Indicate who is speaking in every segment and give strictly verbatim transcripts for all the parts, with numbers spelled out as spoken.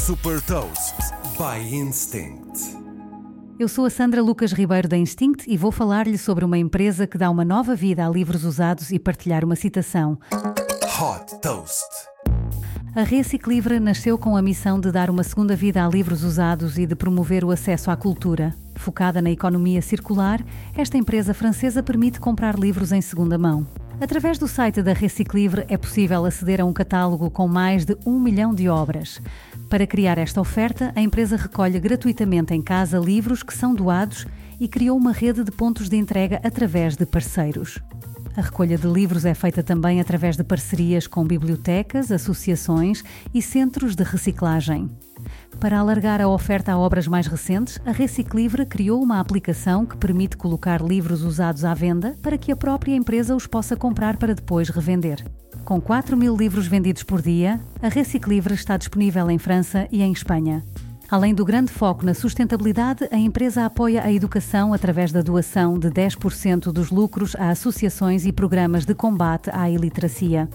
Speaker 1: Super Toast by Instinct.
Speaker 2: Eu sou a Sandra Lucas Ribeiro da Instinct e vou falar-lhe sobre uma empresa que dá uma nova vida a livros usados e partilhar uma citação.
Speaker 1: Hot Toast.
Speaker 2: A Reciclivre nasceu com a missão de dar uma segunda vida a livros usados e de promover o acesso à cultura. Focada na economia circular, esta empresa francesa permite comprar livros em segunda mão. Através do site da Reciclivre é possível aceder a um catálogo com mais de um milhão de obras. Para criar esta oferta, a empresa recolhe gratuitamente em casa livros que são doados e criou uma rede de pontos de entrega através de parceiros. A recolha de livros é feita também através de parcerias com bibliotecas, associações e centros de reciclagem. Para alargar a oferta a obras mais recentes, a Reciclivre criou uma aplicação que permite colocar livros usados à venda para que a própria empresa os possa comprar para depois revender. Com quatro mil livros vendidos por dia, a Reciclivre está disponível em França e em Espanha. Além do grande foco na sustentabilidade, a empresa apoia a educação através da doação de dez por cento dos lucros a associações e programas de combate à iliteracia.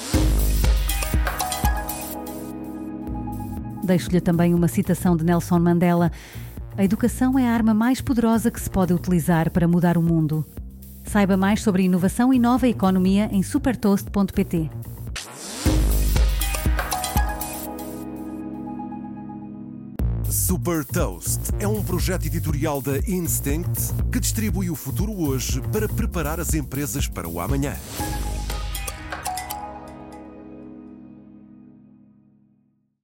Speaker 2: Deixo-lhe também uma citação de Nelson Mandela: "A educação é a arma mais poderosa que se pode utilizar para mudar o mundo." Saiba mais sobre inovação e nova economia em supertoast ponto pt.
Speaker 1: Super Toast é um projeto editorial da Instinct que distribui o futuro hoje para preparar as empresas para o amanhã.